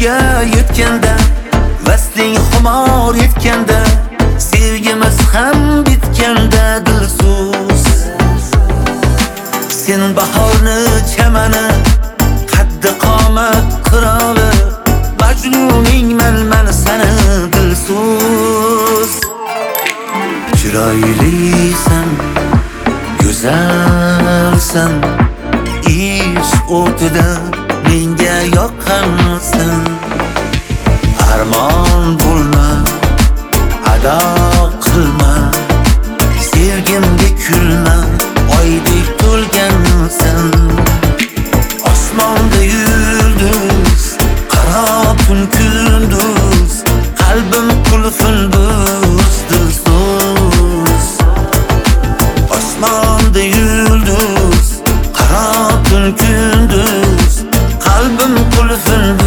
ko'zga yetganda, vasling xumor yetganda, sevgimiz ham bitganda dilso'z. Sen bahorni chamani, qaddi qomat qiroli, Majnuningman men seni dilso'z. Chiroylisan, go'zalsan, ishq o'tida menga yoqqansan. Armon bo'lma, ado qilma, sevgimga kulma, oydek to'lgansan. Osmonda yulduz, qaro tun kunduz, qalbim qulfin buz dilso'z. Osmonda yulduz, qaro tun kunduz, qalbim qulfin